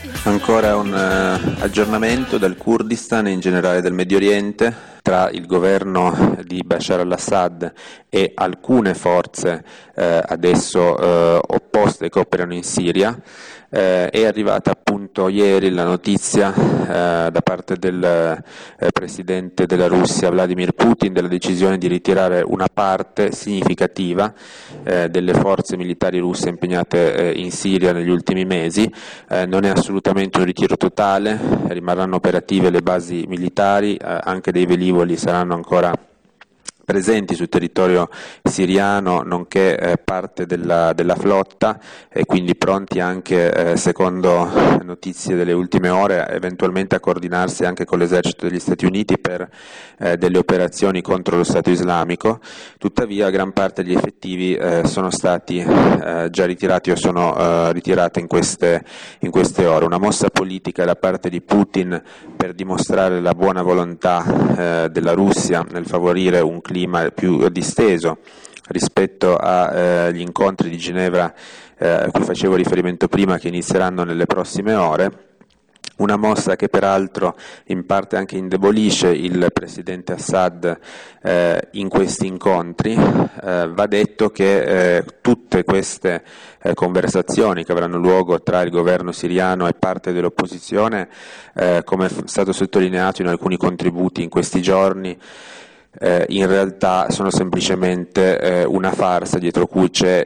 Ancora un aggiornamento dal Kurdistan e in generale del Medio Oriente. Tra il governo di Bashar al-Assad e alcune forze adesso opposte che operano in Siria. È arrivata appunto ieri la notizia da parte del presidente della Russia Vladimir Putin della decisione di ritirare una parte significativa delle forze militari russe impegnate in Siria negli ultimi mesi. Non è assolutamente un ritiro totale, rimarranno operative le basi militari, anche dei velivoli saranno ancora presenti sul territorio siriano, nonché parte della flotta, e quindi pronti anche, secondo notizie delle ultime ore, eventualmente a coordinarsi anche con l'esercito degli Stati Uniti per delle operazioni contro lo Stato islamico. Tuttavia gran parte degli effettivi sono stati già ritirati o sono ritirati in queste ore. Una mossa politica da parte di Putin per dimostrare la buona volontà della Russia nel favorire un clima più disteso rispetto agli incontri di Ginevra a cui facevo riferimento prima, che inizieranno nelle prossime ore. Una mossa che peraltro in parte anche indebolisce il presidente Assad in questi incontri. Va detto che tutte queste conversazioni che avranno luogo tra il governo siriano e parte dell'opposizione, come è stato sottolineato in alcuni contributi in questi giorni, in realtà sono semplicemente una farsa dietro cui c'è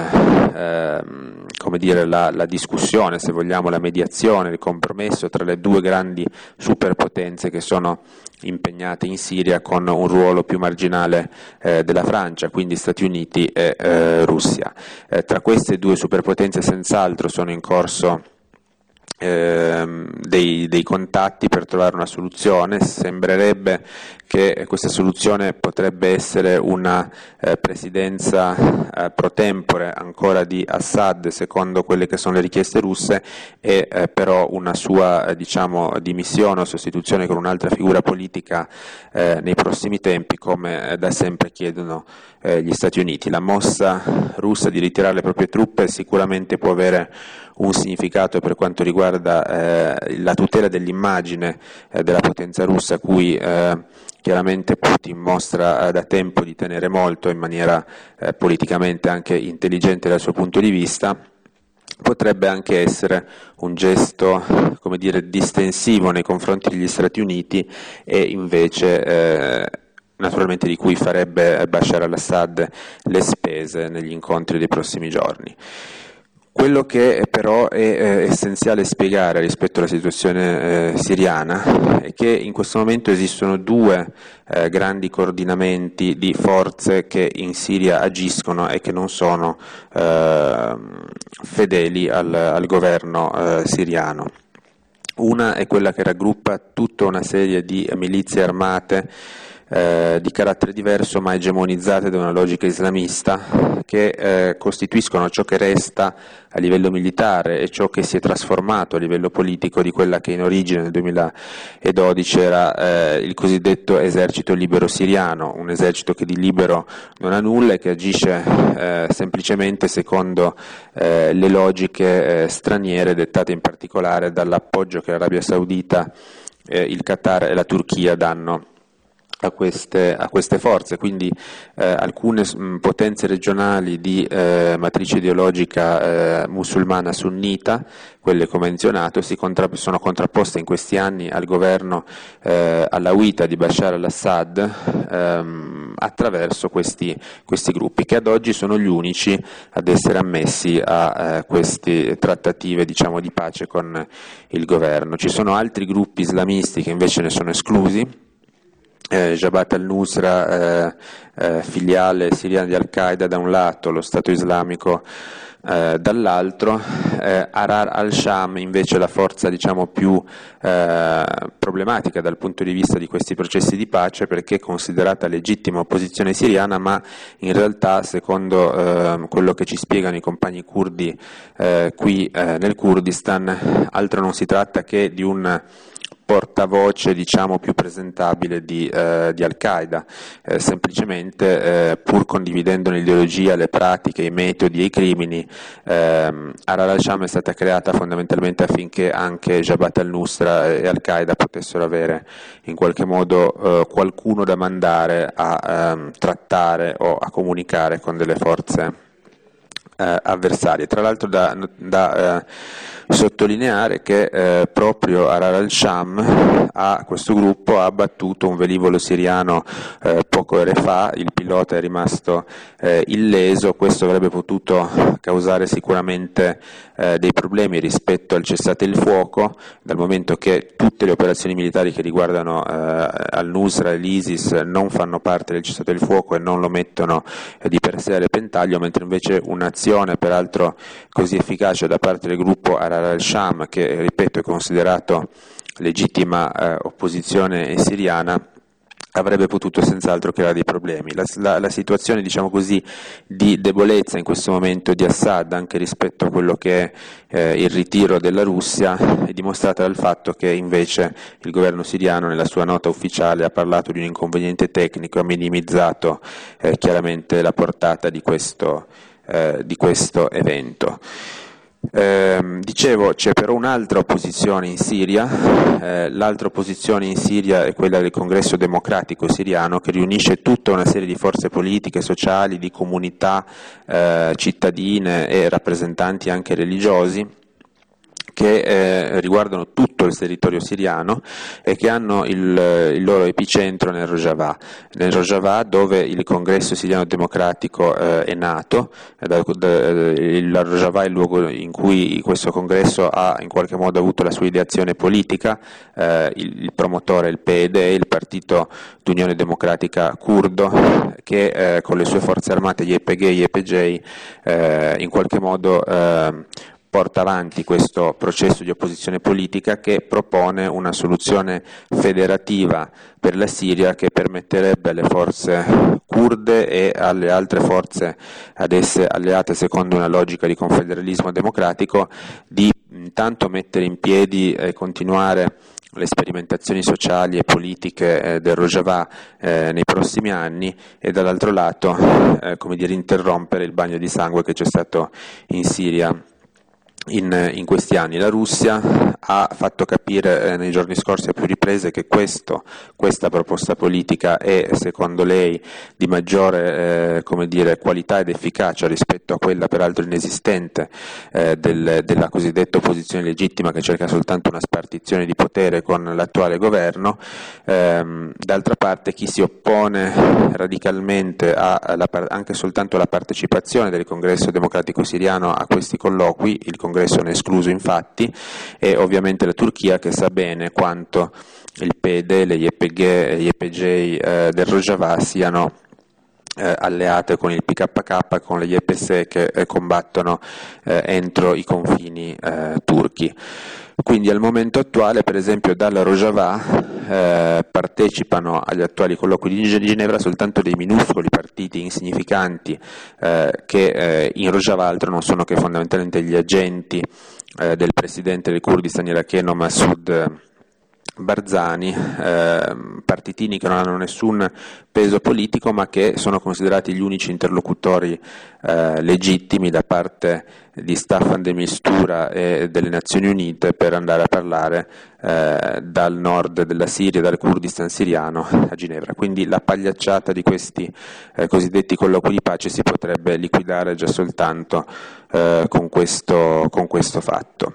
la discussione, se vogliamo, la mediazione, il compromesso tra le due grandi superpotenze che sono impegnate in Siria, con un ruolo più marginale della Francia, quindi Stati Uniti e Russia. Tra queste due superpotenze senz'altro sono in corso dei contatti per trovare una soluzione. Sembrerebbe che questa soluzione potrebbe essere una presidenza pro tempore ancora di Assad, secondo quelle che sono le richieste russe, e però una sua dimissione o sostituzione con un'altra figura politica nei prossimi tempi, come da sempre chiedono gli Stati Uniti. La mossa russa di ritirare le proprie truppe sicuramente può avere un significato per quanto riguarda la tutela dell'immagine della potenza russa, a cui chiaramente Putin mostra da tempo di tenere molto, in maniera politicamente anche intelligente dal suo punto di vista. Potrebbe anche essere un gesto, distensivo nei confronti degli Stati Uniti, e invece naturalmente di cui farebbe Bashar al-Assad le spese negli incontri dei prossimi giorni. Quello che però è essenziale spiegare rispetto alla situazione siriana è che in questo momento esistono due grandi coordinamenti di forze che in Siria agiscono e che non sono fedeli al governo siriano. Una è quella che raggruppa tutta una serie di milizie armate di carattere diverso, ma egemonizzate da una logica islamista, che costituiscono ciò che resta a livello militare e ciò che si è trasformato a livello politico di quella che in origine nel 2012 era il cosiddetto esercito libero siriano, un esercito che di libero non ha nulla e che agisce semplicemente secondo le logiche straniere, dettate in particolare dall'appoggio che l'Arabia Saudita, il Qatar e la Turchia danno a queste forze. Quindi alcune potenze regionali di matrice ideologica musulmana sunnita, quelle come menzionato, sono contrapposte in questi anni al governo alawita di Bashar al-Assad attraverso questi gruppi, che ad oggi sono gli unici ad essere ammessi a queste trattative di pace con il governo. Ci sono altri gruppi islamisti che invece ne sono esclusi. Jabhat al-Nusra, filiale siriana di Al-Qaeda da un lato, lo Stato islamico dall'altro. Ahrar al-Sham invece la forza più problematica dal punto di vista di questi processi di pace, perché è considerata legittima opposizione siriana, ma in realtà, secondo quello che ci spiegano i compagni curdi qui nel Kurdistan, altro non si tratta che di un portavoce, diciamo, più presentabile di Al-Qaeda, semplicemente pur condividendo l'ideologia, le pratiche, i metodi e i crimini, Ahrar al-Sham è stata creata fondamentalmente affinché anche Jabhat al-Nusra e Al-Qaeda potessero avere in qualche modo qualcuno da mandare a trattare o a comunicare con delle forze avversarie. Tra l'altro da sottolineare che proprio Ahrar al-Sham questo gruppo ha abbattuto un velivolo siriano poche ore fa, il pilota è rimasto illeso. Questo avrebbe potuto causare sicuramente dei problemi rispetto al cessate il fuoco, dal momento che tutte le operazioni militari che riguardano al-Nusra e l'ISIS non fanno parte del cessate il fuoco e non lo mettono di per sé a repentaglio, mentre invece un'azione peraltro così efficace da parte del gruppo Ahrar al-Sham, che ripeto è considerato legittima opposizione siriana, avrebbe potuto senz'altro creare dei problemi. La situazione, diciamo così, di debolezza in questo momento di Assad, anche rispetto a quello che è il ritiro della Russia, è dimostrata dal fatto che invece il governo siriano nella sua nota ufficiale ha parlato di un inconveniente tecnico e ha minimizzato chiaramente la portata di questo evento. Dicevo, c'è però un'altra opposizione in Siria, l'altra opposizione in Siria è quella del Congresso Democratico Siriano, che riunisce tutta una serie di forze politiche, sociali, di comunità cittadine e rappresentanti anche religiosi, che riguardano tutto il territorio siriano e che hanno il loro epicentro nel Rojava, dove il Congresso Siriano Democratico è nato. Il Rojava è il luogo in cui questo congresso ha in qualche modo avuto la sua ideazione politica. Il promotore è il PED, il Partito d'Unione Democratica Curdo, che con le sue forze armate YPG e YPJ in qualche modo porta avanti questo processo di opposizione politica, che propone una soluzione federativa per la Siria che permetterebbe alle forze curde e alle altre forze ad esse alleate secondo una logica di confederalismo democratico di intanto mettere in piedi e continuare le sperimentazioni sociali e politiche del Rojava nei prossimi anni, e dall'altro lato interrompere il bagno di sangue che c'è stato in Siria in questi anni. La Russia ha fatto capire nei giorni scorsi a più riprese che questa proposta politica è, secondo lei, di maggiore qualità ed efficacia rispetto a quella peraltro inesistente della cosiddetta opposizione legittima, che cerca soltanto una spartizione di potere con l'attuale governo. D'altra parte, chi si oppone radicalmente anche soltanto alla partecipazione del Congresso Democratico Siriano a questi colloqui, il Congresso ne è escluso infatti, e ovviamente la Turchia, che sa bene quanto il PED, le YPG e YPJ del Rojava siano alleate con il PKK, con le YPS che combattono entro i confini turchi. Quindi al momento attuale, per esempio, dalla Rojava partecipano agli attuali colloqui di Ginevra soltanto dei minuscoli partiti insignificanti che in Rojava altro non sono che fondamentalmente gli agenti del presidente del Kurdistan iracheno Massoud Barzani, partitini che non hanno nessun peso politico ma che sono considerati gli unici interlocutori legittimi da parte di Staffan de Mistura e delle Nazioni Unite per andare a parlare dal nord della Siria, dal Kurdistan siriano a Ginevra. Quindi la pagliacciata di questi cosiddetti colloqui di pace si potrebbe liquidare già soltanto con questo fatto.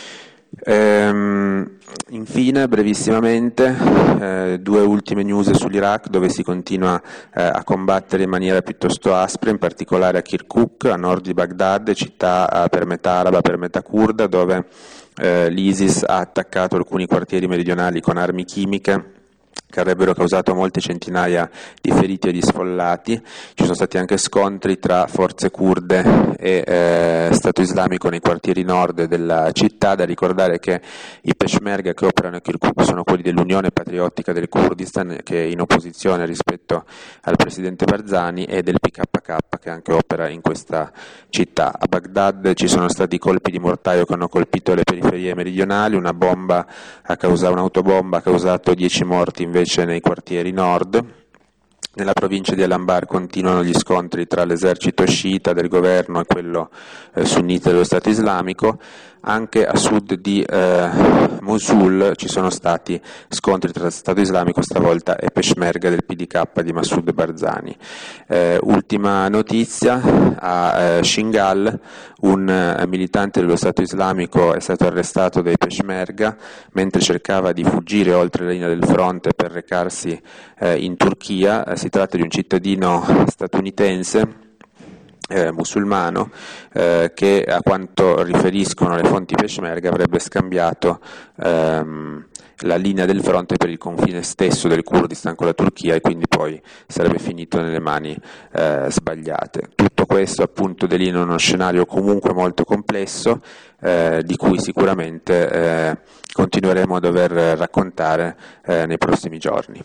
Infine, brevissimamente, due ultime news sull'Iraq, dove si continua a combattere in maniera piuttosto aspra, in particolare a Kirkuk, a nord di Baghdad, città per metà araba, per metà curda, dove l'ISIS ha attaccato alcuni quartieri meridionali con armi chimiche che avrebbero causato molte centinaia di feriti e di sfollati. Ci sono stati anche scontri tra forze kurde e Stato islamico nei quartieri nord della città. Da ricordare che i Peshmerga che operano a Kirkuk sono quelli dell'Unione Patriottica del Kurdistan, che è in opposizione rispetto al presidente Barzani, e del PKK che anche opera in questa città. A Baghdad ci sono stati colpi di mortaio che hanno colpito le periferie meridionali, un'autobomba ha causato 10 morti invece nei quartieri nord. Nella provincia di Al-Anbar continuano gli scontri tra l'esercito sciita del governo e quello sunnita dello Stato islamico. Anche a sud di Mosul ci sono stati scontri tra Stato islamico stavolta e Peshmerga del PDK di Massoud Barzani. Ultima notizia, a Shingal un militante dello Stato islamico è stato arrestato dai Peshmerga mentre cercava di fuggire oltre la linea del fronte per recarsi in Turchia. Si tratta di un cittadino statunitense musulmano che, a quanto riferiscono le fonti Peshmerga, avrebbe scambiato la linea del fronte per il confine stesso del Kurdistan con la Turchia e quindi poi sarebbe finito nelle mani sbagliate. Tutto questo appunto delinea uno scenario comunque molto complesso di cui sicuramente continueremo a dover raccontare nei prossimi giorni.